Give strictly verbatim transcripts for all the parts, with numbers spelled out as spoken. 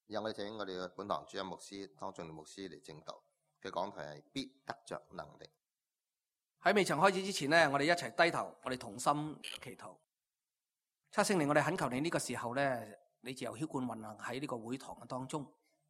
讓我哋請我哋嘅本堂主任牧師湯俊牧師嚟證道，佢講題係必得着能力。 喺未曾開始之前呢，我哋一齊低頭，我哋同心祈禱。七聖靈，我哋懇求你呢個時候呢，你自由澆灌運行喺呢個會堂嘅當中，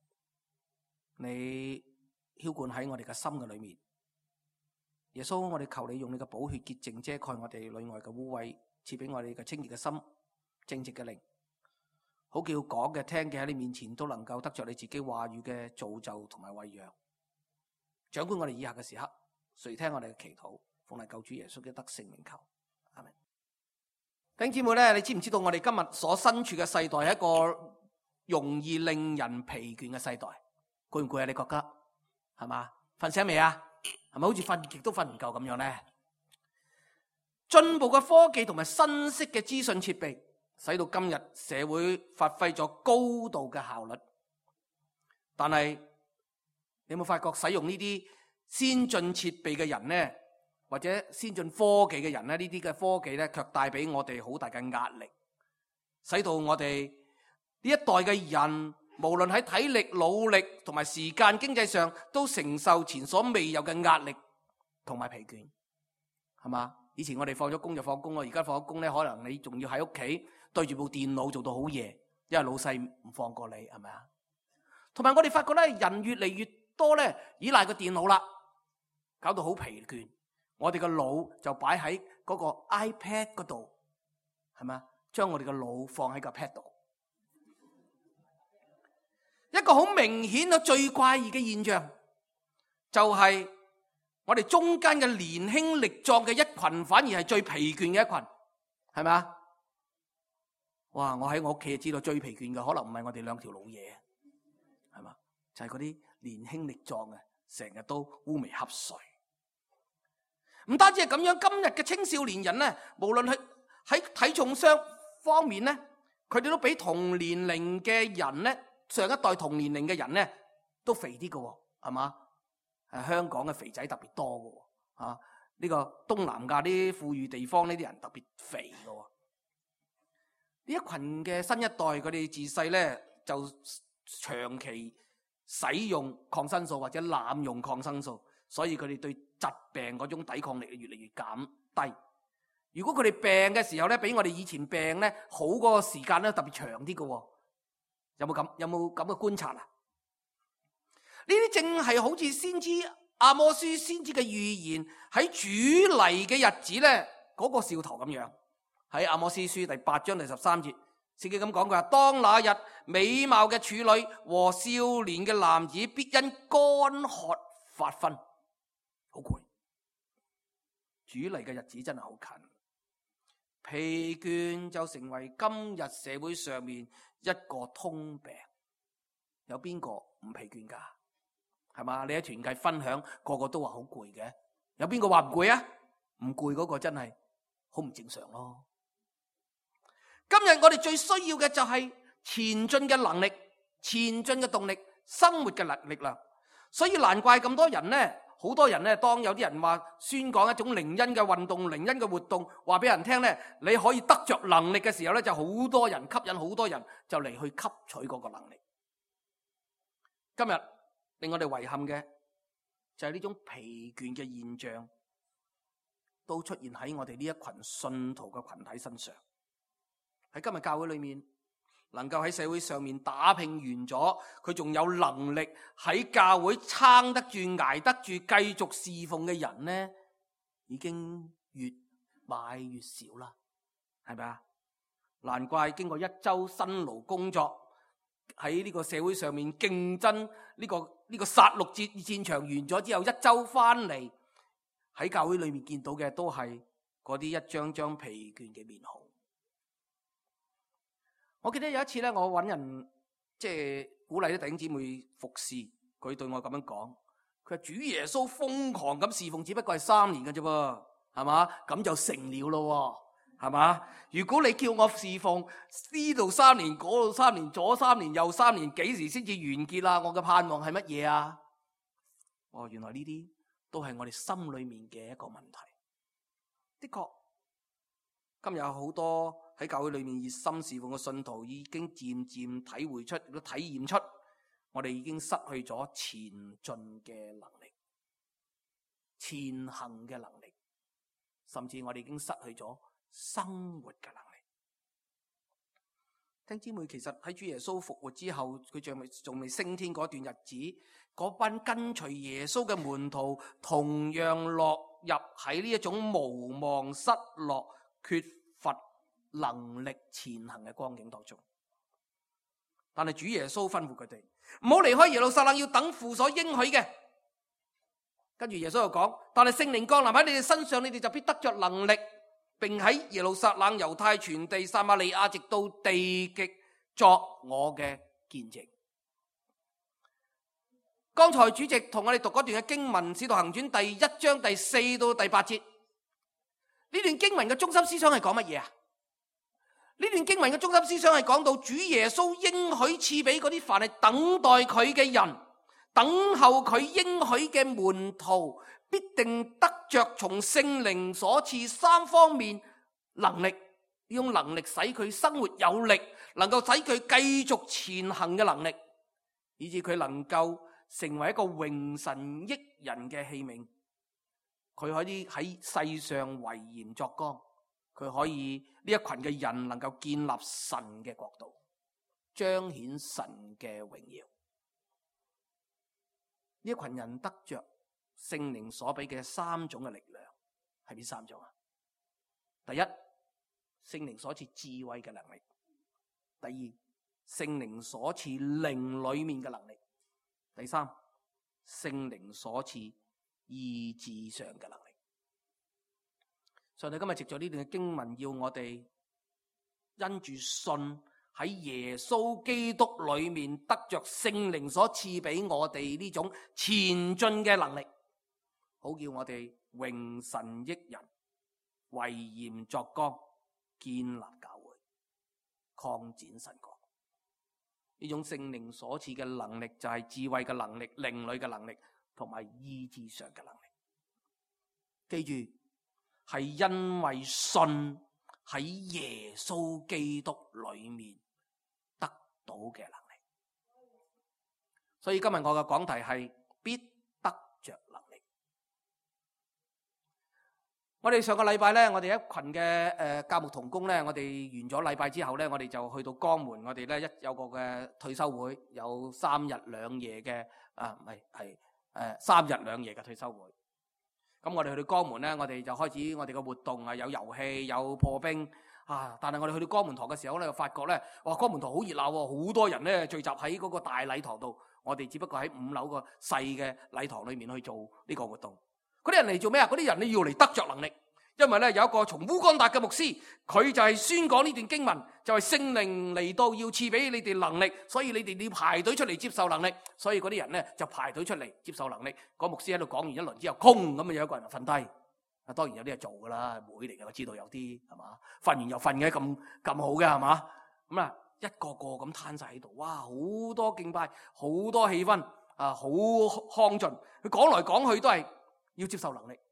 你澆灌喺我哋嘅心嘅裏面。耶穌，我哋求你用你嘅寶血潔淨遮蓋我哋裏外嘅污穢，賜俾我哋嘅清潔嘅心、正直嘅靈，好叫講嘅聽嘅喺你面前都能夠得着你自己話語嘅造就同埋餵養。掌管我哋以下嘅時刻，垂聽我哋嘅祈禱，奉嚟救主耶穌基督聖名求，阿們。弟兄姊妹咧，你知唔知道我哋今日所身處嘅世代係一個容易令人疲倦嘅世代？攰唔攰啊？你覺得係嘛？瞓醒未啊？係咪好似瞓極都瞓唔夠咁樣咧？進步嘅科技同埋新式嘅資訊設備，使到今日社會發揮咗高度嘅效率。但係你有冇發覺使用呢啲先進設備嘅人呢，或者先進科技嘅人呢，呢啲嘅科技呢，卻帶俾我哋好大嘅壓力，使到我哋呢一代嘅人，無論喺體力、努力同埋時間、經濟上，都承受前所未有嘅壓力同埋疲倦，係嘛？以前我哋放咗工就放工咯，而家放咗工呢，可能你仲要喺屋企對住部電腦做到好夜，因為老細唔放過你，係咪啊？同埋我哋發覺咧，人越嚟越多咧依賴個電腦啦，搞到好疲倦。我哋個腦就擺喺嗰個 iPad 嗰度，係咪啊？將我哋個腦放喺個 pad 度。一個好明顯嘅最怪異嘅現象，就係我哋中間嘅年輕力壯嘅一群，反而係最疲倦嘅一群，係咪啊？哇！我喺我屋企就知道最疲倦嘅，可能唔係我哋兩條老嘢，係嘛？就係嗰啲年輕力壯嘅，成日都烏眉瞌睡。唔單止係咁樣，今日嘅青少年人咧，無論係喺體重上方面咧，佢哋都比同年齡嘅人咧，上一代同年齡嘅人咧，都肥啲嘅，係嘛？係香港嘅肥仔特別多嘅，啊呢個東南亞啲富裕地方呢啲人特別肥嘅。呢一群嘅新一代，佢哋自細咧就長期使用抗生素或者濫用抗生素，所以佢哋對疾病嗰種抵抗力越嚟越減低。如果佢哋病嘅時候咧，比我哋以前病咧好嗰個時間咧特別長啲嘅。有冇咁有冇咁嘅觀察啊？呢啲正係好似先知阿摩司先知嘅預言喺主嚟嘅日子咧嗰個兆頭咁樣。喺阿摩司書第八章第十三節，聖經咁講，佢話：當那日，美貌嘅處女和少年嘅男子必因乾渴發昏。好攰，主嚟嘅日子真係好近。疲倦就成為今日社會上面一個通病。有邊個唔疲倦噶？係嘛？你喺團契分享，個個都話好攰嘅。有邊個話唔攰啊？唔攰嗰個真係好唔正常咯。今日我哋最需要嘅就係前進嘅能力、前進嘅動力、生活嘅力力量。所以難怪咁多人呢，好多人呢，當有啲人話宣講一種靈恩嘅運動、靈恩嘅活動，話俾人聽呢，你可以得着能力嘅時候呢，就好多人吸引好多人就嚟去吸取嗰個能力。今日令我哋遺憾嘅就係呢種疲倦嘅現象，都出現喺我哋呢一群信徒嘅群體身上。喺今日教會裏面，能夠喺社會上面打拼完咗，佢仲有能力喺教會撐得住、捱得住、繼續侍奉嘅人呢，已經越買越少啦，係咪啊？難怪經過一周辛勞工作，喺呢個社會上面競爭呢個呢個殺戮戰戰場完咗之後，一周翻嚟喺教會裏面見到嘅都係嗰啲一張張疲倦嘅面孔。我記得有一次咧，我揾人即係鼓勵啲弟兄姊妹服侍，佢對我咁樣講，佢話主耶穌瘋狂咁侍奉，只不過係三年嘅啫噃，係嘛？咁就成了咯，係嘛？如果你叫我侍奉呢度三年，嗰度三年，左三年右三年，幾時先至完結啊？我嘅盼望係乜嘢啊？哦，原來呢啲都係我哋心裏面嘅一個問題。的確，今日有好多喺教會裏面熱心侍奉嘅信徒已經漸漸體會出，亦都體驗出，我哋已經失去咗前進嘅能力、前行嘅能力，甚至我哋已經失去咗生活嘅能力。聽姊妹，其實喺主耶穌復活之後，佢仲未仲未升天嗰段日子，嗰班跟隨耶穌嘅門徒同樣落入喺呢一種無望、失落、缺乏能力前行嘅光景當中。但係主耶穌吩咐佢哋唔好離開耶路撒冷，要等父所應許嘅。跟住耶穌又講，但係聖靈降臨喺你哋身上，你哋就必得着能力，並喺耶路撒冷、猶太全地、撒瑪利亞，直到地極作我嘅見證。剛才主席同我哋讀嗰段嘅經文《使徒行傳》第一章第四到第八節，呢段經文嘅中心思想係講乜嘢啊？呢段經文嘅中心思想係講到主耶穌應許賜俾嗰啲凡係等待佢嘅人，等候佢應許嘅門徒，必定得着從聖靈所賜三方面能力，呢種能力使佢生活有力，能夠使佢繼續前行嘅能力，以致佢能夠成為一個榮神益人嘅器皿。佢可以喺世上為鹽作光，佢可以呢一群嘅人能夠建立神嘅國度，彰顯神嘅榮耀。呢一群人得着聖靈所俾嘅三種嘅力量，係邊三種啊？第一，聖靈所賜智慧嘅能力；第二，聖靈所賜靈裏面嘅能力；第三，聖靈所賜意志上嘅能力。上帝今日藉咗呢段嘅經文，要我哋因住信喺耶穌基督裏面得着聖靈所賜俾我哋呢種前進嘅能力，好叫我哋榮神益人，為鹽作光，建立教會，擴展神國。呢種聖靈所賜嘅能力就係智慧嘅能力、靈裏嘅能力同埋意志上嘅能力。記住，係因為信喺耶穌基督裏面得到嘅能力。所以今日我嘅講題係必得着能力。我哋上個禮拜咧，我哋一群嘅誒教牧同工咧，我哋完咗禮拜之後咧，我哋就去到江門，我哋咧一有個嘅退休會，有三日兩夜嘅啊，唔係係誒三日兩夜嘅退休會。咁我哋去到江門咧，我哋就開始我哋嘅活動啊，有遊戲，有破冰啊。但係我哋去到江門堂嘅時候咧，就發覺咧，哇，江門堂好熱鬧喎，好多人咧聚集喺嗰個大禮堂度。我哋只不過喺五樓個細嘅禮堂裏面去做呢個活動。嗰啲人嚟做咩啊？嗰啲人你要嚟得着能力，因為咧有一個從烏干達嘅牧師，佢就係宣講呢段經文，就係聖靈嚟到要賜俾你哋能力，所以你哋要排隊出嚟接受能力。所以嗰啲人咧就排隊出嚟接受能力。個牧師喺度講完一輪之後，空咁啊，有一個人就瞓低。啊，當然有啲係做噶啦，會嚟嘅，我知道有啲係嘛，瞓完又瞓嘅，咁咁好嘅係嘛。咁啊，一個個咁攤晒喺度，哇，好多敬拜，好多氣氛啊，好亢進。佢講來講去都係要接受能力。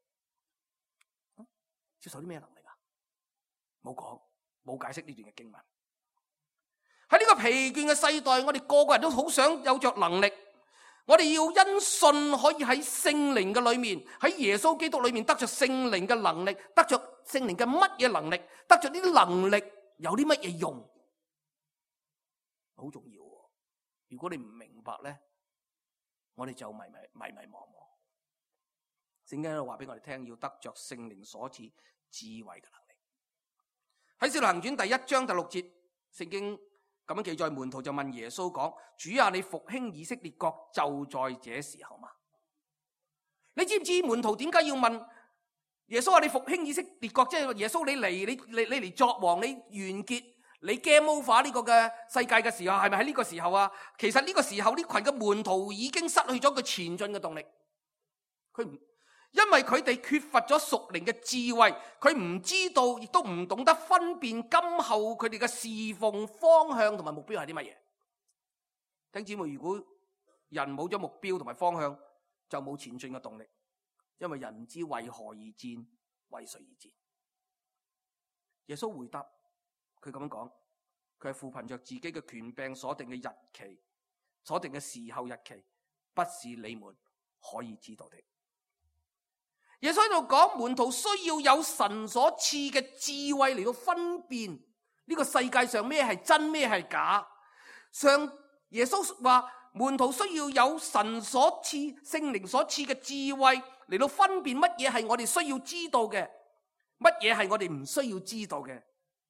接受啲咩能力啊？冇講，冇解釋呢段嘅經文。喺呢個疲倦嘅世代，我哋個個人都好想有着能力。我哋要因信可以喺聖靈嘅裏面，喺耶穌基督裏面得着聖靈嘅能力，得着聖靈嘅乜嘢能力，得着呢啲能力有啲乜嘢用，好重要。如果你唔明白咧，我哋就迷迷迷迷茫茫。聖經喺度話俾我哋聽，要得着聖靈所賜智慧嘅能力。喺《使徒行傳》第一章第六節，聖經咁樣記載，門徒就問耶穌講：主啊，你復興以色列國就在這時候嘛？你知唔知門徒點解要問耶穌話你復興以色列國？即係耶穌你嚟，你你你嚟作王，你完結你 game over 呢個嘅世界嘅時候，係咪喺呢個時候啊？其實呢個時候呢群嘅門徒已經失去咗佢前進嘅動力，佢唔。因為佢哋缺乏咗屬靈嘅智慧，佢唔知道，亦都唔懂得分辨今後佢哋嘅侍奉方向同埋目標係啲乜嘢。弟兄姊妹，如果人冇咗目標同埋方向，就冇前進嘅動力，因為人唔知為何而戰，為誰而戰。耶穌回答佢咁樣講，佢係父憑着自己嘅權柄所定嘅日期，所定嘅時候日期，不是你們可以知道的。耶穌喺度講，門徒需要有神所賜嘅智慧嚟到分辨呢個世界上咩係真咩係假。上耶穌話門徒需要有神所賜聖靈所賜嘅智慧嚟到分辨乜嘢係我哋需要知道嘅，乜嘢係我哋唔需要知道嘅。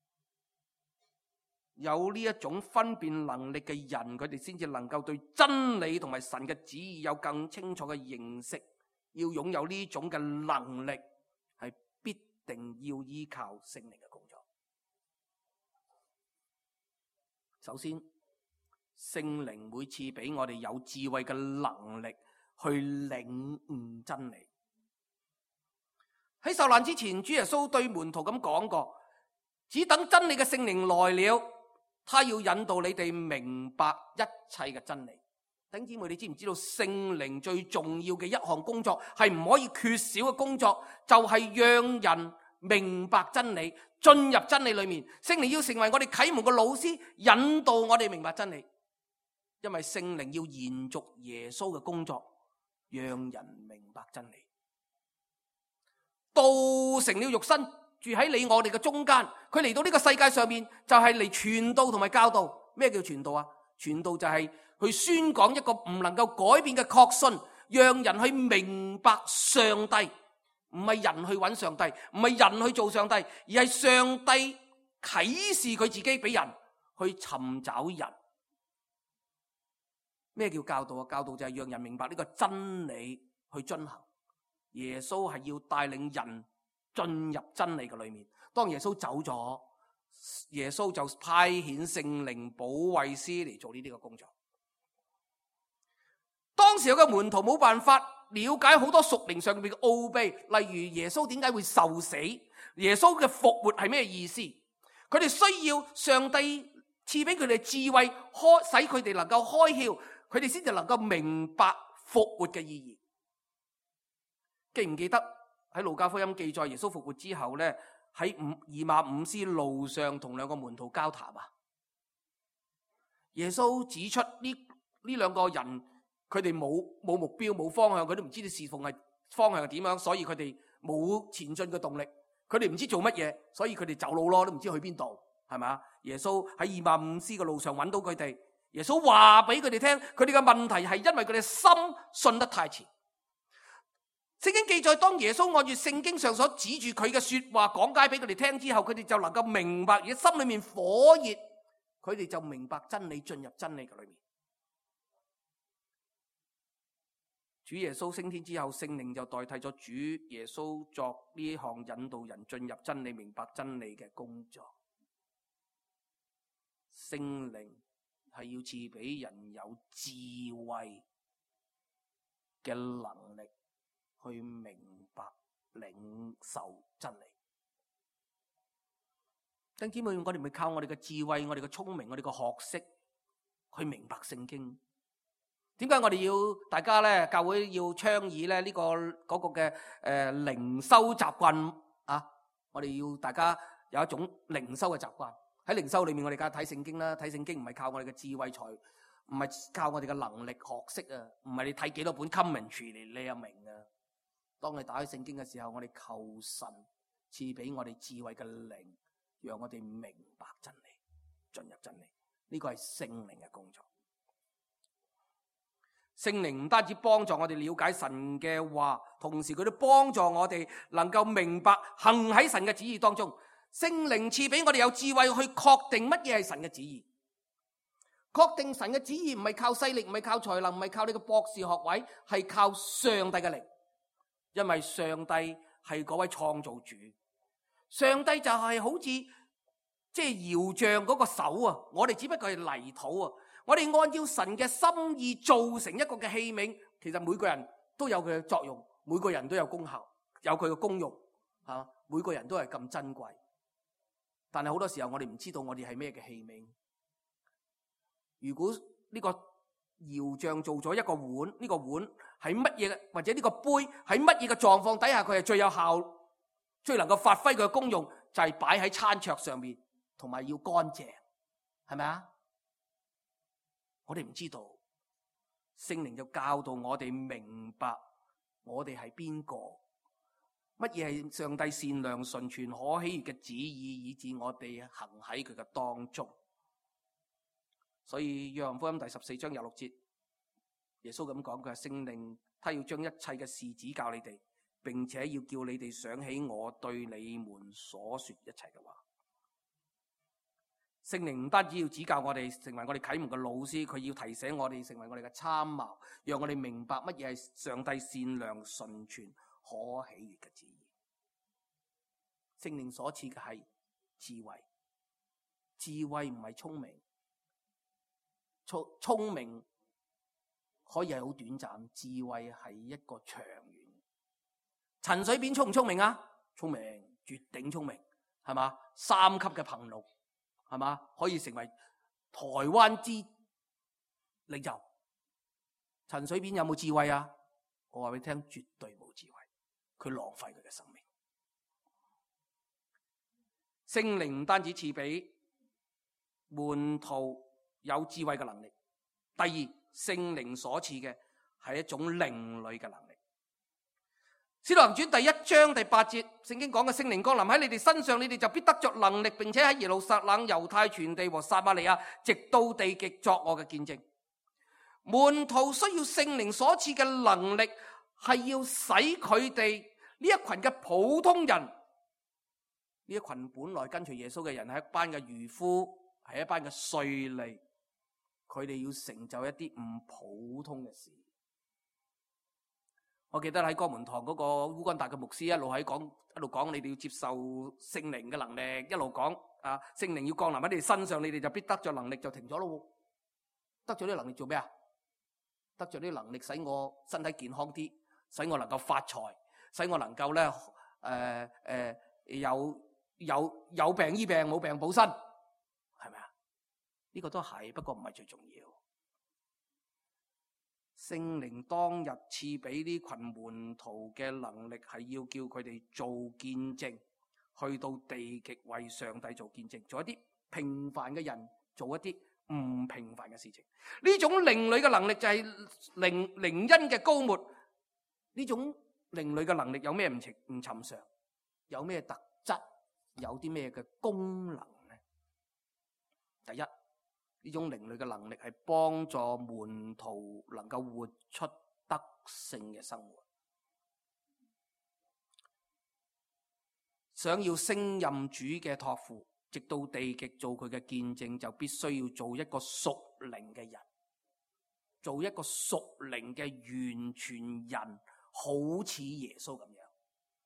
有呢一種分辨能力嘅人，佢哋先至能夠對真理同埋神嘅旨意有更清楚嘅認識。要擁有呢種嘅能力，係必定要依靠聖靈嘅工作。首先，聖靈會賜俾我哋有智慧嘅能力去領悟真理。喺受難之前，主耶穌對門徒咁講過，只等真理嘅聖靈來了，他要引導你哋明白一切嘅真理。弟兄姊妹，你知唔知道聖靈最重要嘅一項工作係唔可以缺少嘅工作，就係讓人明白真理，進入真理裏面。聖靈要成為我哋啟蒙嘅老師，引導我哋明白真理。因為聖靈要延續耶穌嘅工作，讓人明白真理。道成了肉身，住喺你我哋嘅中間。佢嚟到呢個世界上面，就係嚟傳道同埋教導。咩叫傳道啊？傳道就係去宣講一個唔能夠改變嘅確信，讓人去明白上帝。唔係人去揾上帝，唔係人去做上帝，而係上帝啟示佢自己俾人去尋找人。咩叫教導啊？教導就係讓人明白呢個真理去遵行。耶穌係要帶領人進入真理嘅裏面。當耶穌走咗，耶穌就派遣聖靈保惠師嚟做呢啲嘅工作。當時有個門徒冇辦法了解好多屬靈上面嘅奧秘，例如耶穌點解會受死，耶穌嘅復活係咩意思？佢哋需要上帝賜俾佢哋智慧，開使佢哋能夠開竅，佢哋先至能夠明白復活嘅意義。記唔記得喺路加福音記載耶穌復活之後咧，喺五以馬忤斯路上同兩個門徒交談啊？耶穌指出呢呢兩個人，佢哋冇冇目標冇方向，佢都唔知道侍奉係方向係點樣，所以佢哋冇前進嘅動力，佢哋唔知做乜嘢，所以佢哋走路咯，都唔知去邊度，係咪？耶穌喺以馬忤斯嘅路上揾到佢哋，耶穌話俾佢哋聽，佢哋嘅問題係因為佢哋心信得太遲。聖經記載，當耶穌按住聖經上所指住佢嘅說話講解俾佢哋聽之後，佢哋就能夠明白，而心裏面火熱，佢哋就明白真理，進入真理嘅裏面。主耶穌升天之後，聖靈就代替咗主耶穌作呢項引導人進入真理、明白真理嘅工作。聖靈係要賜俾人有智慧嘅能力，去明白領受真理。弟兄姊妹，我哋唔係靠我哋嘅智慧、我哋嘅聰明、我哋嘅學識去明白聖經。點解我哋要大家咧教會要倡議咧呢個嗰個嘅誒靈修習慣啊？我哋要大家有一種靈修嘅習慣。喺靈修裏面，我哋梗係睇聖經啦。睇聖經唔係靠我哋嘅智慧才，唔係靠我哋嘅能力學識啊，唔係你睇幾多本 commentary 嚟你就明啊。當你打開聖經嘅時候，我哋求神賜俾我哋智慧嘅靈，讓我哋明白真理，進入真理。呢個係聖靈嘅工作。聖靈唔單止幫助我哋了解神嘅話，同時佢都幫助我哋能夠明白行喺神嘅旨意當中。聖靈賜俾我哋有智慧去確定乜嘢係神嘅旨意。確定神嘅旨意唔係靠勢力，唔係靠才能，唔係靠你嘅博士學位，係靠上帝嘅靈。因為上帝係嗰位創造主，上帝就係好似即係窯匠嗰個手啊，我哋只不過係泥土啊。我哋按照神嘅心意做成一個嘅器皿，其實每個人都有佢嘅作用，每個人都有功效，有佢嘅功用，吓，每個人都係咁珍貴。但係好多時候我哋唔知道我哋係咩嘅器皿。如果呢個窯匠做咗一個碗，呢個碗喺乜嘢，或者呢個杯喺乜嘢嘅狀況底下佢係最有效，最能夠發揮佢嘅功用，就係擺喺餐桌上面， 同埋要乾淨，係咪啊？我哋唔知道，聖靈就教導我哋明白我哋係邊個，乜嘢係上帝善良純全可喜悅嘅旨意，以致我哋行喺佢嘅當中。所以約翰福音第十四章廿六節，耶穌咁講，佢係聖靈，他要將一切嘅事指教你哋，並且要叫你哋想起我對你們所說一切嘅話。聖靈唔單止要指教我哋，成為我哋啟蒙嘅老師，佢要提醒我哋，成為我哋嘅參謀，讓我哋明白乜嘢係上帝善良純全可喜悅嘅旨意。聖靈所賜嘅係智慧，智慧唔係聰明，聰聰明可以係好短暫，智慧係一個長遠。陳水扁聰唔聰明啊？聰明，絕頂聰明，係嘛？三級嘅憑錄。係嘛？可以成為台灣之領袖。陳水扁有冇智慧啊？我話俾你聽，絕對冇智慧。佢浪費佢嘅生命。聖靈唔單止賜俾門徒有智慧嘅能力，第二，聖靈所賜嘅係一種靈裡嘅能力。使徒行傳第一章第八節，聖經講嘅聖靈降臨喺你哋身上，你哋就必得着能力，並且喺耶路撒冷、猶太全地和撒瑪利亞，直到地極作我嘅見證。門徒需要聖靈所賜嘅能力，係要使佢哋呢一群嘅普通人，呢一群本來跟隨耶穌嘅人係一班嘅漁夫，係一班嘅稅吏，佢哋要成就一啲唔普通嘅事。我記得喺江門堂嗰個烏干達嘅牧師一路喺講，一路講你哋要接受聖靈嘅能力，一路講啊聖靈要降臨喺你哋身上，你哋就必得着能力，就停咗咯。得咗啲能力做咩啊？得咗啲能力使我身體健康啲，使我能夠發財，使我能夠咧誒誒有有有病醫病，冇病補身，係咪啊？呢個都係，不過唔係最重要。聖靈當日賜俾呢群門徒嘅能力，係要叫佢哋做見證，去到地極為上帝做見證，做一啲平凡嘅人，做一啲唔平凡嘅事情。呢種靈裡嘅能力就係靈靈恩嘅膏抹。呢種靈裡嘅能力有咩唔尋唔尋常？有咩特質？有啲咩嘅功能呢？第一，呢種靈裡嘅能力係幫助門徒能夠活出得勝嘅生活。想要升任主嘅託付，直到地極做佢嘅見證，就必須要做一個屬靈嘅人，做一個屬靈嘅完全人，好似耶穌咁樣。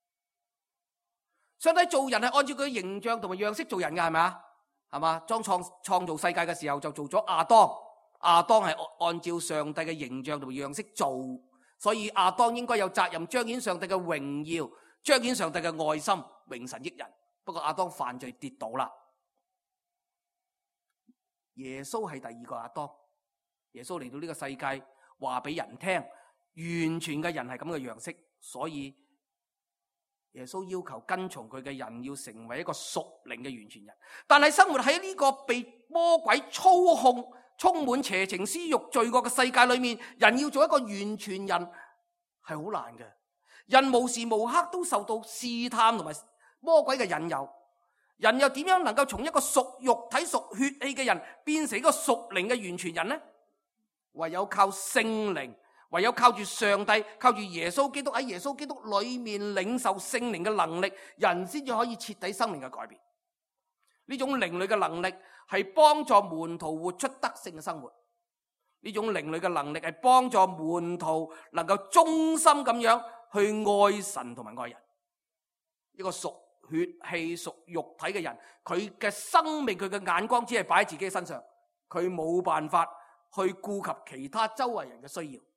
上帝做人係按照佢嘅形象同埋樣式做人嘅，係咪啊？係嘛？當創創造世界嘅時候就做咗亞當，亞當係按照上帝嘅形象同埋樣式做，所以亞當應該有責任彰顯上帝嘅榮耀，彰顯上帝嘅愛心，榮神益人。不過亞當犯罪跌倒啦，耶穌係第二個亞當。耶穌嚟到呢個世界，話俾人聽，完全嘅人係咁嘅樣式，所以耶穌要求跟從佢嘅人要成為一個屬靈嘅完全人。但係生活喺呢個被魔鬼操控、充滿邪情私欲、罪惡嘅世界裏面，人要做一個完全人係好難嘅。人無時無刻都受到試探同埋魔鬼嘅引誘，人又點樣能夠從一個屬肉體、屬血氣嘅人變成一個屬靈嘅完全人呢？唯有靠聖靈，唯有靠住上帝，靠住耶穌基督，喺耶穌基督裏面領受聖靈嘅能力，人先至可以徹底生命嘅改變。呢種靈裡嘅能力係幫助門徒活出得勝嘅生活。呢種靈裡嘅能力係幫助門徒能夠忠心咁樣去愛神同埋愛人。一個屬血氣、屬肉體嘅人，佢嘅生命、佢嘅眼光只係擺喺自己身上，佢冇辦法去顧及其他周圍人嘅需要。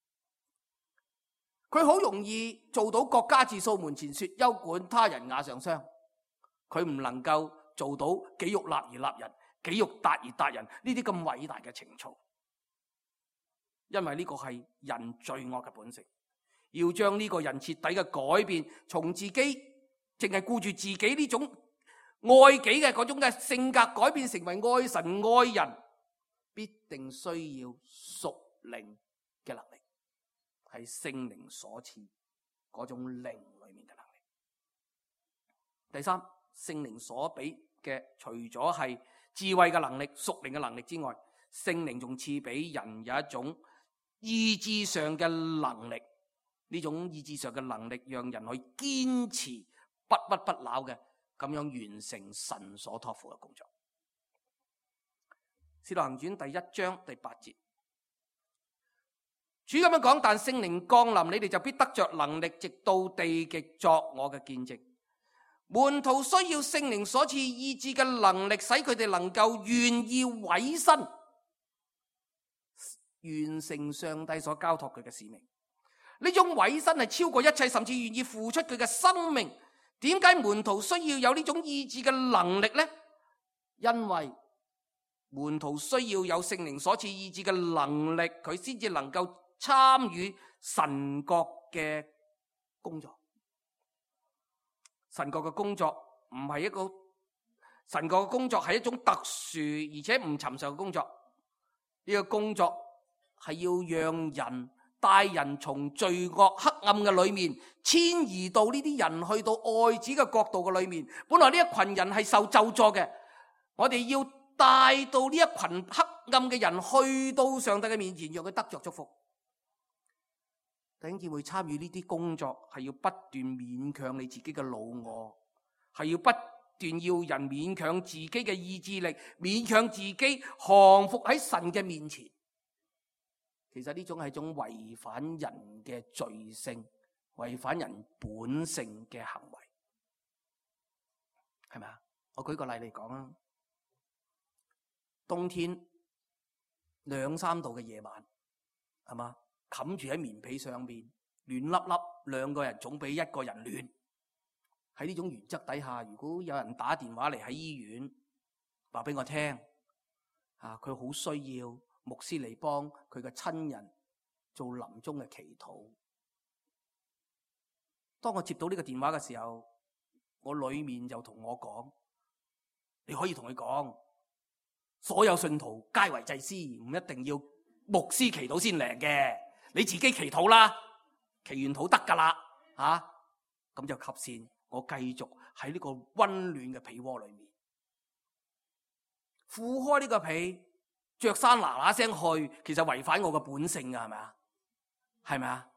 佢好容易做到各家自掃門前雪，休管他人瓦上霜。佢唔能夠做到己欲立而立人，己欲達而達人呢啲咁偉大嘅情操，因為呢個係人罪惡嘅本性。要將呢個人徹底嘅改變，從自己淨係顧住自己呢種愛己嘅嗰種嘅性格改變成為愛神愛人，必定需要屬靈嘅能力，係聖靈所賜嗰種靈裏面嘅能力。第三，聖靈所俾嘅除咗係智慧嘅能力、屬靈嘅能力之外，聖靈仲賜俾人有一種意志上嘅能力。呢種意志上嘅能力，讓人去堅持不屈不撓嘅咁樣完成神所託付嘅工作。使徒行傳第一章第八節，主咁樣講：但聖靈降臨，你哋就必得着能力，直到地極作我嘅見證。門徒需要聖靈所賜意志嘅能力，使佢哋能夠願意委身，完成上帝所交託佢嘅使命。呢種委身係超過一切，甚至願意付出佢嘅生命。點解門徒需要有呢種意志嘅能力呢？因為門徒需要有聖靈所賜意志嘅能力，佢先至能夠參與神國嘅工作。神國嘅工作唔係一個，神國嘅工作係一種特殊而且唔尋常嘅工作。呢個工作係要讓人帶人從罪惡黑暗嘅裏面遷移到呢啲人去到愛子嘅國度嘅裏面。本來呢一群人係受咒詛嘅，我哋要帶到呢一群黑暗嘅人去到上帝嘅面前，讓佢得着祝福。弟兄姊妹，參與呢啲工作係要不斷勉強你自己嘅老我，係要不斷要人勉強自己嘅意志力，勉強自己降服喺神嘅面前。其實呢種係一種違反人嘅罪性、違反人本性嘅行為，係咪啊？我舉個例嚟講啊，冬天兩三度嘅夜晚，係嘛？冚住喺棉被上面，暖粒粒，兩個人總比一個人暖。喺呢種原則底下，如果有人打電話嚟喺醫院話俾我聽，啊，佢好需要牧師嚟幫佢嘅親人做臨終嘅祈禱。當我接到呢個電話嘅時候，我裏面就同我講：你可以同佢講，所有信徒皆為祭司，唔一定要牧師祈禱先靈嘅。你自己祈禱啦，祈完禱得噶啦，啊，咁就及先。我繼續喺呢個溫暖嘅被窩裏面，俯開呢個被，着衫嗱嗱聲去，其實違反我嘅本性噶，係咪啊？係咪啊？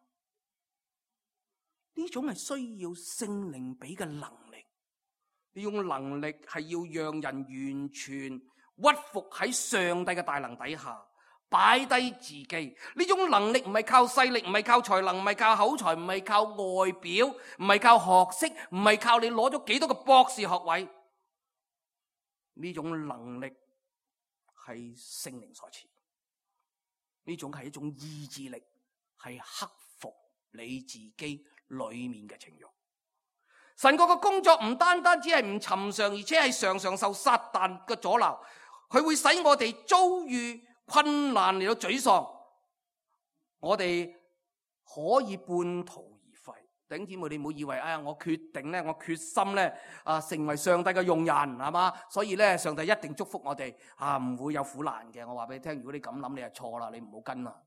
呢種係需要聖靈俾嘅能力，呢種能力係要讓人完全屈服喺上帝嘅大能底下。擺低自己，呢種能力唔係靠勢力，唔係靠才能，唔係靠口才，唔係靠外表，唔係靠學識，唔係靠你攞咗幾多個博士學位。呢種能力係聖靈所賜，呢種係一種意志力，係克服你自己裏面嘅情慾。神國嘅工作唔單單只係唔尋常，而且係常常受撒旦嘅阻撓，佢會使我哋遭遇困難嚟到沮喪，我哋可以半途而廢。弟兄姊妹，你唔好以為啊、哎，我決定咧，我決心咧啊，成為上帝嘅用人，係嘛？所以咧，上帝一定祝福我哋啊，唔會有苦難嘅。我話俾你聽，如果你咁諗，你係錯啦，你唔好跟啦，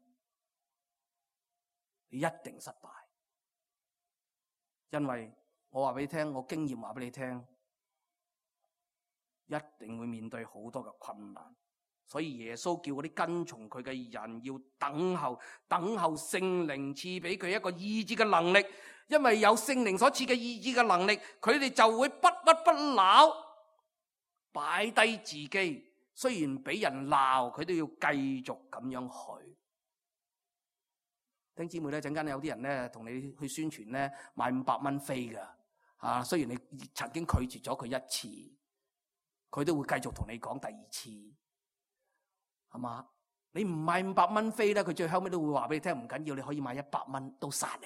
你一定失敗。因為我話俾你聽，我經驗話俾你聽，一定會面對好多嘅困難。所以耶穌叫嗰啲跟從佢嘅人要等候，等候聖靈賜俾佢一個意志嘅能力，因為有聖靈所賜嘅意志嘅能力，佢哋就會不屈不撓，擺低自己。雖然俾人鬧，佢都要繼續咁樣去。弟兄姊妹咧，陣間有啲人咧同你去宣傳咧，買五百蚊飛噶，啊，雖然你曾經拒絕咗佢一次，佢都會繼續同你講第二次。係嘛？你唔買五百蚊飛咧，佢最後尾都會話俾你聽，唔緊要，你可以買一百蚊都殺你。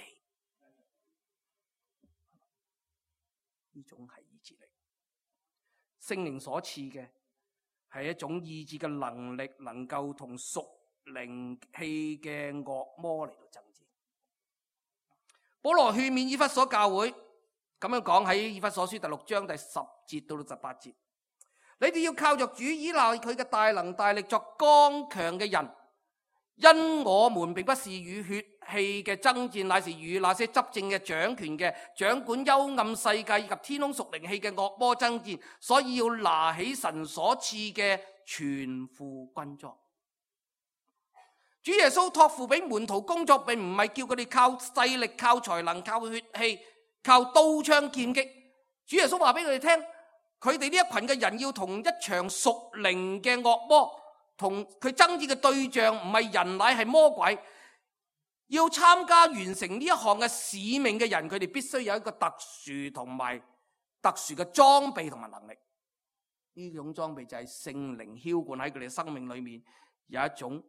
呢種係意志力，聖靈所賜嘅係一種意志嘅能力，能夠同屬靈氣嘅惡魔嚟到爭戰。保羅勸勉以弗所教會， 咁樣講喺以弗所書第六章第十節到到十八節，你哋要靠着主，依賴佢嘅大能大力作剛強嘅人，因我們並不是與血氣嘅爭戰，乃是與那些執政嘅、掌權嘅、掌管幽暗世界以及天空屬靈氣嘅惡魔爭戰，所以要拿起神所賜嘅全副軍裝。主耶穌託付俾門徒工作，並唔係叫佢哋靠勢力、靠才能、靠血氣、靠刀槍劍戟。主耶穌話俾佢哋聽，佢哋呢一群嘅人要同一場屬靈嘅惡魔，同佢爭戰嘅對象唔係人，乃係魔鬼。要參加完成呢一項嘅使命嘅人，佢哋必須有一個特殊同埋特殊嘅裝備同埋能力。呢種裝備就係聖靈澆灌喺佢哋生命裏面，有一種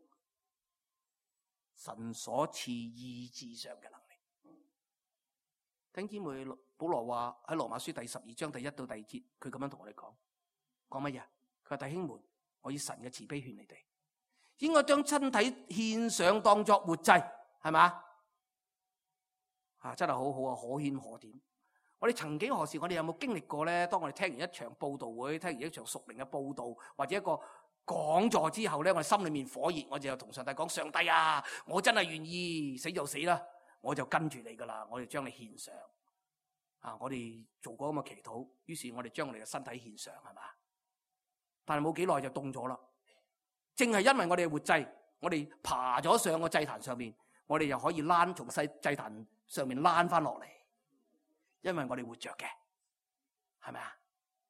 神所賜意志上嘅能力。弟兄姊妹，保羅話喺羅馬書第十二章第一到第二節，佢咁樣同我哋講，講乜嘢？佢話，弟兄們，我以神嘅慈悲勸你哋，應該將身體獻上當作活祭，係嘛？啊，真係好好啊，可圈可點。我哋曾幾何時，我哋有冇經歷過咧？當我哋聽完一場佈道會，聽完一場屬靈嘅佈道，或者一個講座之後咧，我哋心裏面火熱，我就同上帝講：上帝啊，我真係願意死就死啦，我就跟住你噶啦，我就將你獻上。啊，我哋做過咁嘅祈禱，於是我哋將我哋嘅身體獻上，係嘛？但係冇幾耐就凍咗啦。正係因為我哋嘅活祭，我哋爬咗上個祭壇上面，我哋又可以躝從祭祭壇上面躝翻落嚟，因為我哋活着嘅，係咪啊？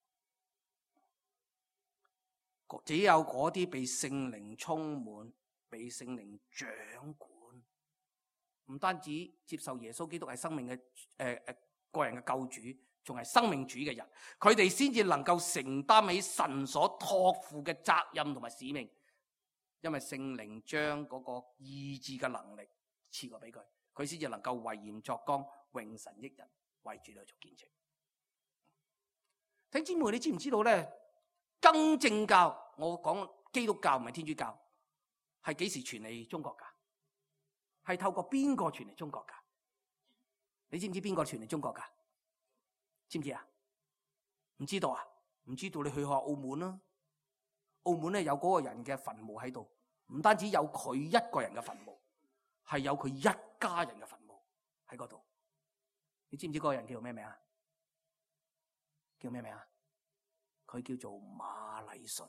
只有嗰啲被聖靈充滿、被聖靈掌管，唔單止接受耶穌基督係生命嘅誒誒個人嘅救主，仲係生命主嘅人，佢哋先至能夠承擔起神所託付嘅責任同埋使命，因為聖靈將嗰個意志嘅能力賜過俾佢，佢先至能夠為鹽作光，榮神益人，為主嚟做見證。弟兄姊妹，你知唔知道咧？更正教，我講基督教唔係天主教，係幾時傳嚟中國噶？係透過邊個傳嚟中國噶？你知唔知邊個傳嚟中國噶？知唔知啊？唔知道啊？唔知道你去下澳門啦。澳門咧有嗰個人嘅墳墓喺度，唔單止有佢一個人嘅墳墓，係有佢一家人嘅墳墓喺嗰度。你知唔知嗰個人叫做咩名啊？叫咩名啊？佢叫做馬禮遜。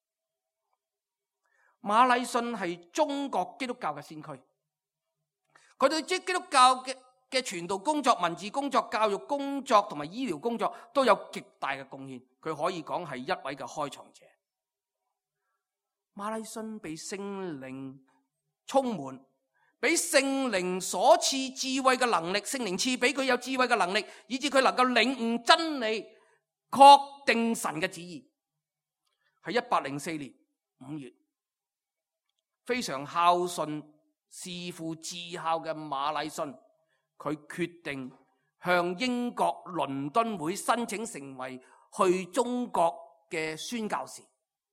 馬禮遜係中國基督教嘅先驅，佢對基督教嘅嘅傳道工作、文字工作、教育工作同埋醫療工作都有極大嘅貢獻，佢可以講係一位嘅開創者。馬禮遜被聖靈充滿，俾聖靈所賜智慧嘅能力，聖靈賜俾佢有智慧嘅能力，以致佢能夠領悟真理，確定神嘅旨意。喺一八零四年五月，非常孝順、視父至孝嘅馬禮遜，佢決定向英國倫敦會申請成為去中國嘅宣教士。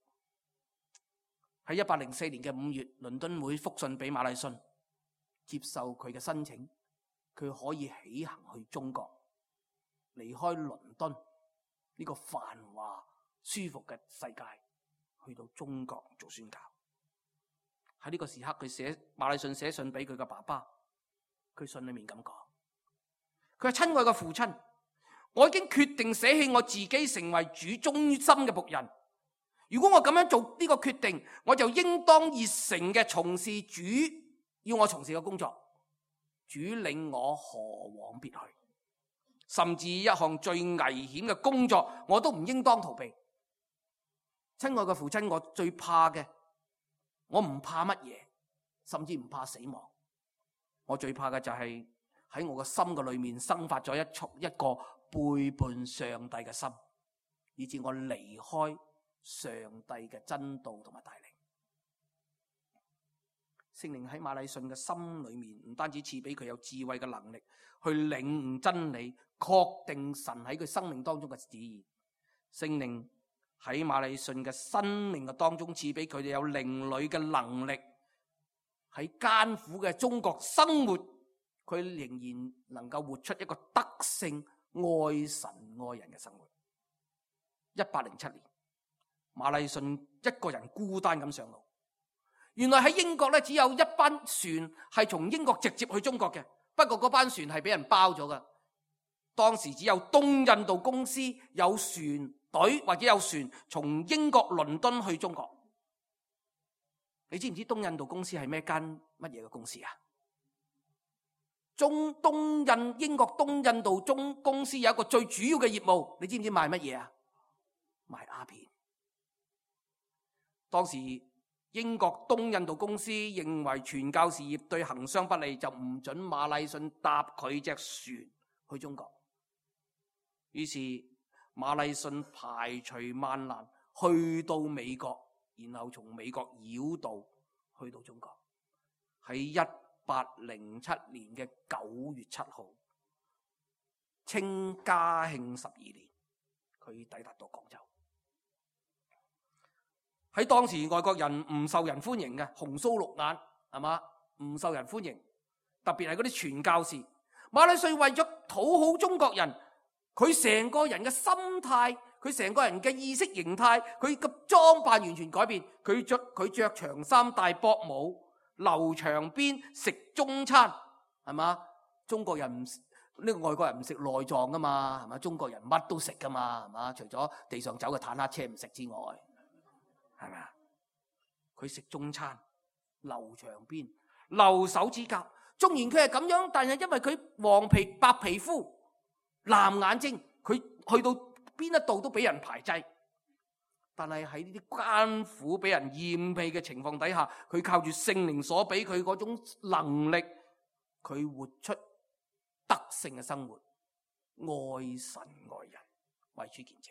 喺一八零四年嘅五月，倫敦會覆信俾馬禮遜，接受佢嘅申請，佢可以起行去中國，離開倫敦呢個繁華舒服嘅世界，去到中國做宣教。喺呢個時刻，佢寫馬禮遜寫信俾佢嘅爸爸，佢信裏面咁講：佢係親愛嘅父親，我已經決定捨棄我自己，成為主忠心嘅僕人。如果我咁樣做呢個決定，我就應當熱誠嘅從事主要我從事嘅工作。主領我何往別去？甚至一項最危險嘅工作，我都唔應當逃避。親愛嘅父親，我最怕嘅，我唔怕乜嘢，甚至唔怕死亡。我最怕嘅就係喺我嘅心嘅裏面生發咗一束一個背叛上帝嘅心，以致我離開上帝嘅真道同埋帶領。聖靈喺馬禮遜嘅心裏面，唔單止賜俾佢有智慧嘅能力去領悟真理，確定神喺佢生命當中嘅旨意。聖靈喺馬禮遜嘅生命嘅當中賜俾佢哋有靈裡嘅能力，喺艱苦嘅中國生活，佢仍然能夠活出一個德性愛神愛人嘅生活。一八零七年，馬禮遜一個人孤單咁上路。原來喺英國咧，只有一班船係從英國直接去中國嘅，不過嗰班船係俾人包咗噶。當時只有東印度公司有船隊或者有船從英國倫敦去中國。你知唔知東印度公司係咩間乜嘢嘅公司啊？中東印英國東印度中公司有一個最主要嘅業務，你知唔知賣乜嘢啊？賣鴉片。當時英國東印度公司認為傳教事業對行商不利，就唔准馬禮遜搭佢隻船去中國。於是馬禮遜排除萬難去到美國，然後從美國繞道去到中國。喺一八零七年嘅九月七號，清嘉慶十二年，佢抵達到廣州。喺當時外國人唔受人歡迎嘅，紅鬚綠眼係嘛，唔受人歡迎。特別係嗰啲傳教士，馬禮遜為咗討好中國人，佢成個人嘅心態，佢成個人嘅意識形態，佢嘅裝扮完全改變。佢着佢着長衫戴薄帽，留長辮，食中餐係嘛？中國人唔呢個外國人唔食內臟噶嘛，係嘛？中國人乜都食噶嘛，係嘛？除咗地上走嘅坦克車唔食之外。係咪啊？佢食中餐，留長辮，留手指甲。縱然佢係咁樣，但係因為佢黃皮白皮膚、藍眼睛，佢去到邊一度都俾人排擠。但係喺呢啲艱苦、俾人厭棄嘅情況底下，佢靠住聖靈所俾佢嗰種能力，佢活出得勝嘅生活，愛神愛人，為主見證。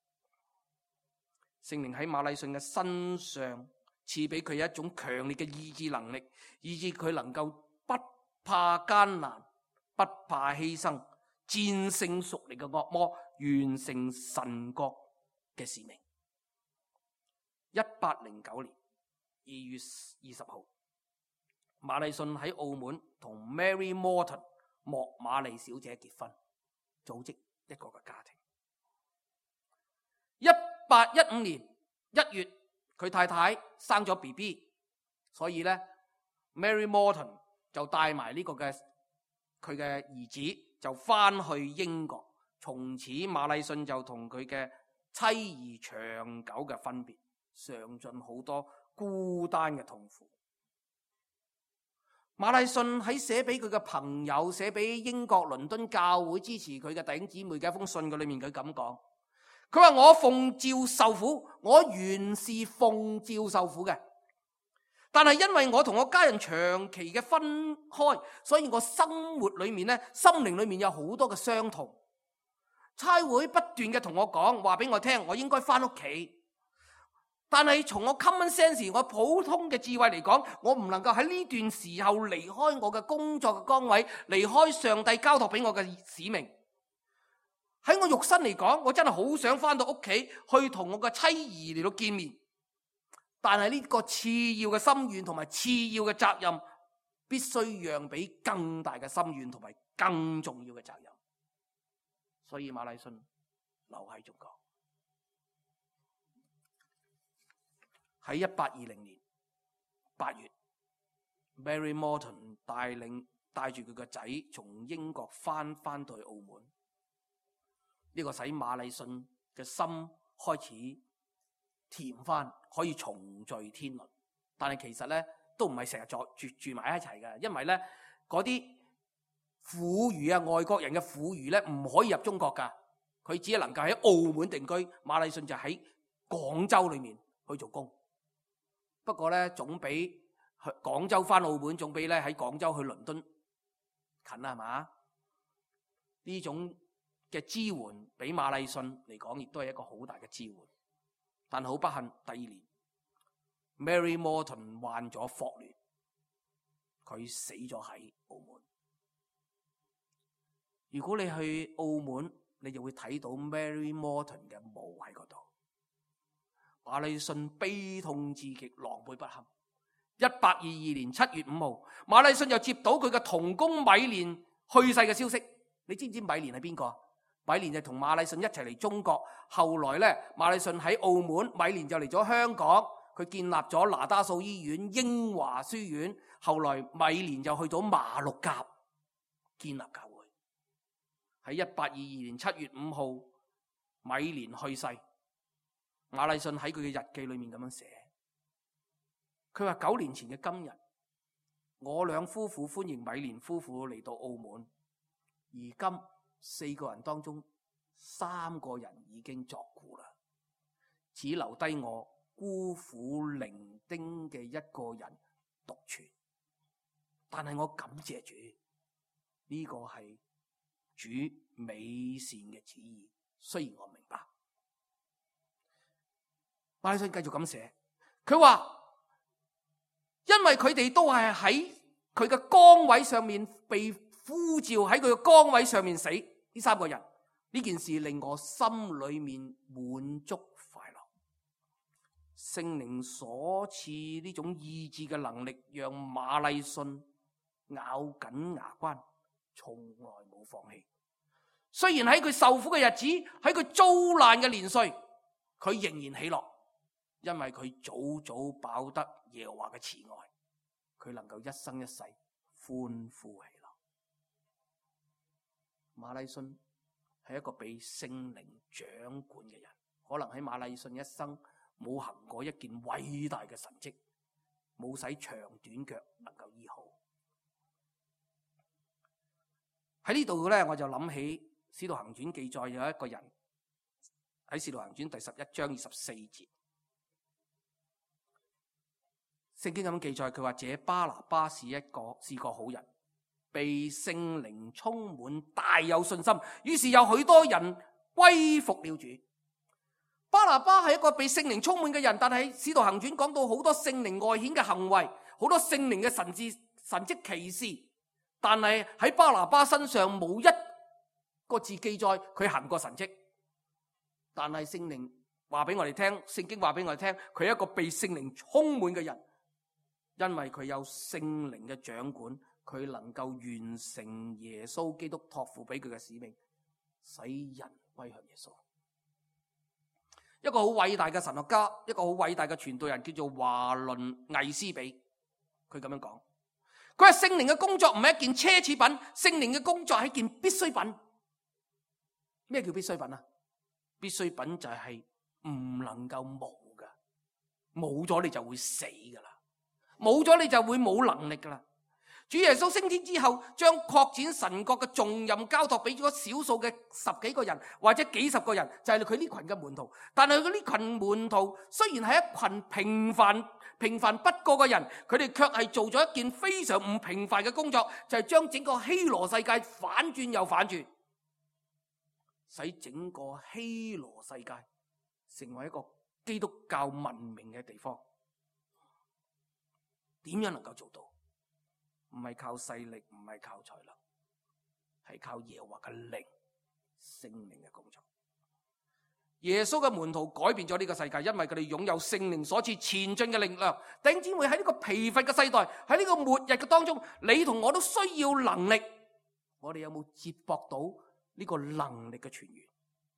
聖靈喺馬禮遜嘅身上賜俾佢一種強烈嘅意志能力，以致佢能夠不怕艱難，不怕犧牲，戰勝屬靈嘅惡魔，完成神國嘅使命。一八零九年二月二十號，馬禮遜喺澳門同 Mary Morton 莫瑪麗小姐結婚，組織一個嘅家庭。一八一五年一月，佢太太生咗 B B， 所以咧 Mary Morton 就帶埋呢個嘅佢嘅兒子就翻去英國，從此馬禮遜就同佢嘅妻兒長久嘅分別，嘗盡好多孤單嘅痛苦。馬禮遜喺寫俾佢嘅朋友，寫俾英國倫敦教會支持佢嘅弟兄姊妹嘅一封信嘅裏面，佢咁講。佢話我奉召受苦，我原是奉召受苦嘅，但係因為我同我家人長期嘅分開，所以我生活裏面咧，心靈裏面有好多嘅傷痛。差會不斷嘅同我講，話俾我聽，我應該翻屋企。但係從我 common sense， 我普通嘅智慧嚟講，我唔能夠喺呢段時候離開我嘅工作嘅崗位，離開上帝交託俾我嘅使命。喺我肉身嚟講，我真係好想翻到屋企去同我嘅妻兒嚟到見面，但係呢個次要嘅心願同埋次要嘅責任，必須讓俾更大嘅心願同埋更重要嘅責任。所以馬禮遜留喺中國。喺一八二零年八月 ，Mary Morton 帶領帶住佢個仔從英國翻翻到去澳門。呢個使馬禮遜嘅心開始甜翻，可以重聚天倫。但係其實咧都唔係成日住住住埋一齊嘅，因為咧嗰啲婦孺啊，外國人嘅婦孺咧唔可以入中國噶，佢只係能夠喺澳門定居。馬禮遜就喺廣州裏面去做工。不過咧總比去廣州翻澳門總比咧喺廣州去倫敦近啦，係嘛？呢種嘅支援俾馬禮遜嚟講，亦都係一個好大嘅支援。但好不幸，第二年 Mary Morton 患咗霍亂，佢死咗喺澳門。如果你去澳門，你就會睇到 Mary Morton 嘅墓喺嗰度。馬禮遜悲痛至極，狼狽不堪。一八二二年七月五號，馬禮遜又接到佢嘅同工米連去世嘅消息。你知唔知米連係邊個？ 米連就同馬禮遜一齊嚟中國，後來咧馬禮遜喺澳門，米連就嚟咗香港，佢建立咗那打素醫院、英華書院，後來米連就去到馬六甲建立教會。喺一八二二年七月五號，米連去世。馬禮遜喺佢嘅日記裏面咁樣寫，佢話九年前嘅今日，我兩夫婦歡迎米連夫婦嚟到澳門，而今四個人當中三個人已經作故啦，只留低我孤苦伶仃嘅一個人獨存。但係我感謝主，呢個係主美善嘅旨意，雖然我明白。馬禮遜繼續咁寫，佢話因為佢哋都係喺佢嘅崗位上面被呼召，喺佢嘅崗位上面死，呢三個人，呢件事令我心裏面滿足快樂。聖靈所賜呢種意志嘅能力，讓馬禮遜咬緊牙關，從來冇放棄。雖然喺佢受苦嘅日子，喺佢遭難嘅年歲，佢仍然喜樂。因為佢早早飽得耶和華嘅慈愛，佢能夠一生一世歡呼喜樂。馬禮遜係一個被聖靈掌管嘅人，可能喺馬禮遜一生冇行過一件偉大嘅神蹟，冇使長短腳能夠醫好。喺呢度咧，我就諗起《使徒行傳》記載有一個人喺《使徒行傳》第十一章二十四節。聖經咁記載，佢話這巴拿巴是一個是個好人，被聖靈充滿，大有信心，於是有許多人歸服了主。巴拿巴係一個被聖靈充滿嘅人，但係使徒行傳講到好多聖靈外顯嘅行為，好多聖靈嘅神蹟神蹟奇事，但係喺巴拿巴身上冇一個字記載佢行過神蹟。但係聖靈話俾我哋聽，聖經話俾我哋聽，佢係一個被聖靈充滿嘅人。因為佢有聖靈嘅掌管，佢能夠完成耶穌基督託付俾佢嘅使命，使人歸向耶穌。一個好偉大嘅神學家，一個好偉大嘅傳道人，叫做華倫魏斯比，佢咁樣講：佢話聖靈嘅工作唔係一件奢侈品，聖靈嘅工作係一件必需品。咩叫必需品啊？必需品就係唔能夠冇噶，冇咗你就會死噶啦。冇咗你就會冇能力噶啦。主耶穌升天之後，將擴展神國嘅重任交託俾咗少數嘅十幾個人或者幾十個人，就係佢呢群嘅門徒。但係佢呢群門徒雖然係一群平凡平凡不過嘅人，佢哋卻係做咗一件非常唔平凡嘅工作，就係將整個希羅世界反轉又反轉，使整個希羅世界成為一個基督教文明嘅地方。點樣能夠做到？唔係靠勢力，唔係靠才能，係靠耶和華嘅靈、聖靈嘅工作。耶穌嘅門徒改變咗呢個世界，因為佢哋擁有聖靈所賜前進嘅力量。弟兄姊妹，喺呢個疲乏嘅世代，喺呢個末日嘅當中，你同我都需要能力。我哋有冇接駁到呢個能力嘅泉源？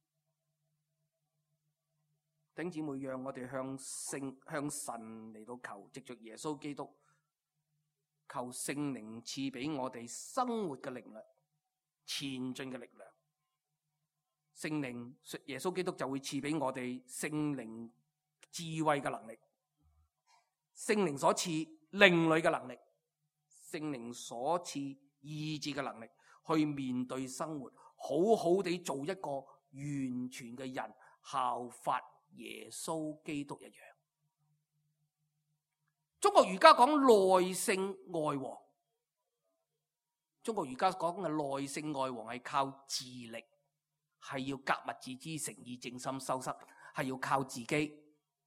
弟兄姊妹，讓我哋向聖向神嚟到求，藉着耶穌基督，求聖靈賜俾我哋生活嘅力量、前進嘅力量。聖靈耶穌基督就會賜俾我哋聖靈智慧嘅能力，聖靈所賜靈裡嘅能力，聖靈所賜意志嘅能力，去面對生活，好好地做一個完全嘅人，效法耶穌基督一樣。中國儒家講內聖外王，中國儒家講嘅內聖外王係靠自力，係要格物致知、誠意正心、修身，係要靠自己。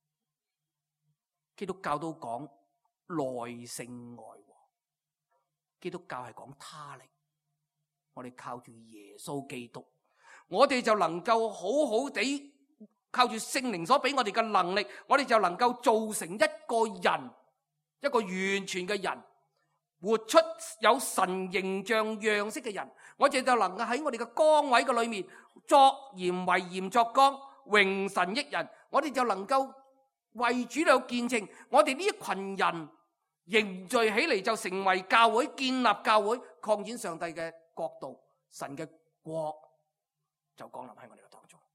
基督教都講內聖外王，基督教係講他力，我哋靠住耶穌基督，我哋就能夠好好地靠住聖靈所俾我哋嘅能力，我哋就能夠做成一個人，一個完全嘅人， 活出有神形象樣式嘅人，我哋就能夠喺我哋嘅崗位嘅裏面作鹽為鹽作光，榮神益人。我哋就能夠為主有見證，我哋呢一群人凝聚起嚟，就成為教會，建立教會，擴展上帝嘅國度，神嘅國就降臨喺我哋嘅當中。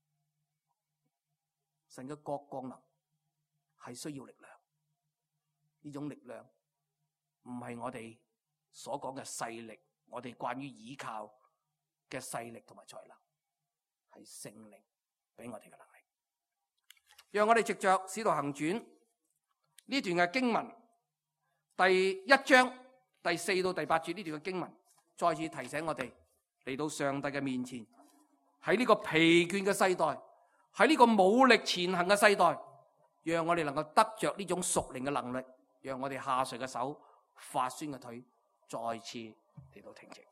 神嘅國降臨係需要力量，呢種力量唔係我哋所講嘅勢力，我哋關於倚靠嘅勢力同埋才能，係聖靈俾我哋嘅能力。讓我哋藉着使徒行傳呢段嘅經文，第一章第四到第八節呢段嘅經文，再次提醒我哋嚟到上帝嘅面前，喺呢個疲倦嘅世代，喺呢個武力前行嘅世代，讓我哋能夠得着呢種屬靈嘅能力，讓我哋下垂嘅手，發酸嘅腿，再次嚟到挺直。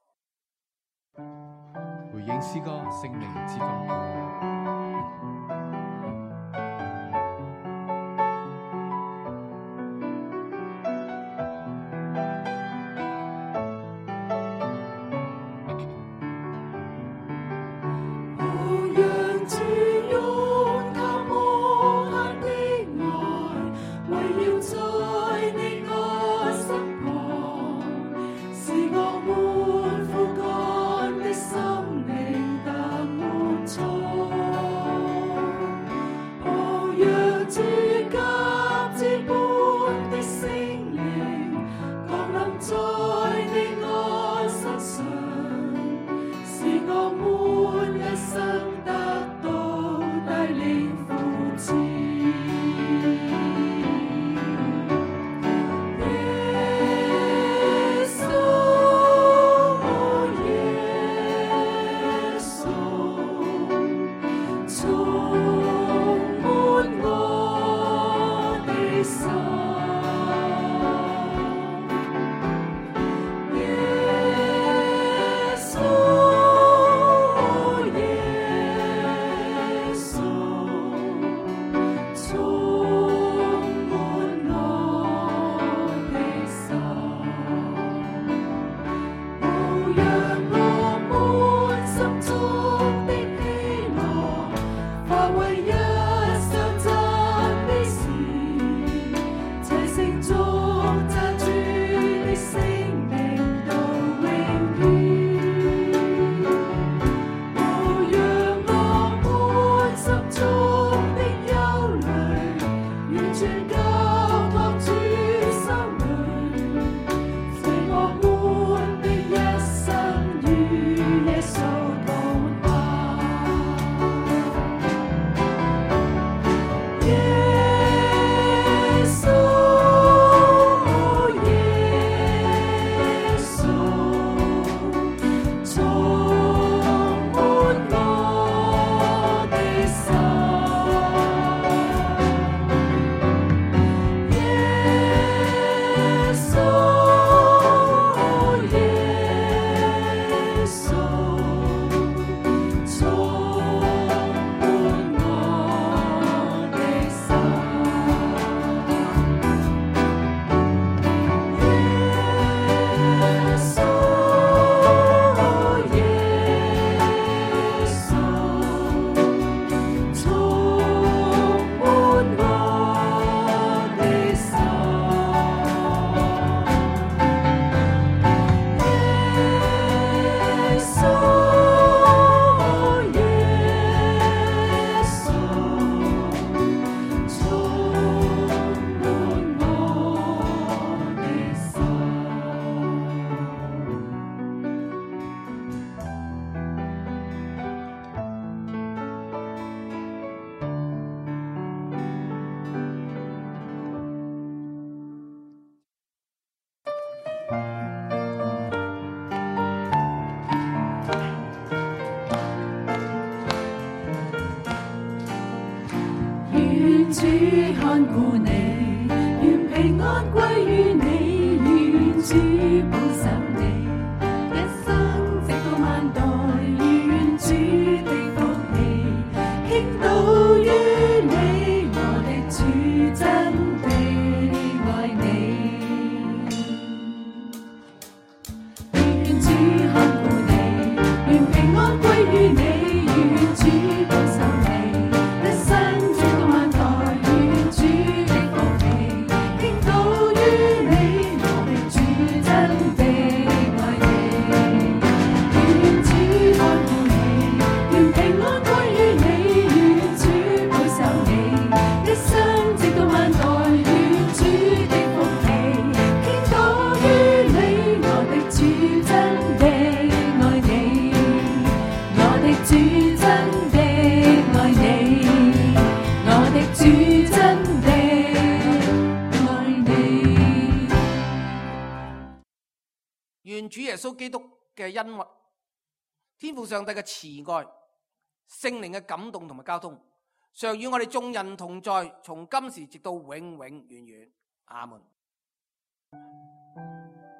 回應詩歌《聖靈之歌》。 主看顧你，願平安歸於你，願主保守你，一生直到萬代，願主的福氣傾倒於你，我的主真的愛你。 願主耶穌基督嘅恩惠、天父上帝嘅慈愛、聖靈嘅感動同埋交通，常與我哋眾人同在，從今時直到永永遠遠。阿門。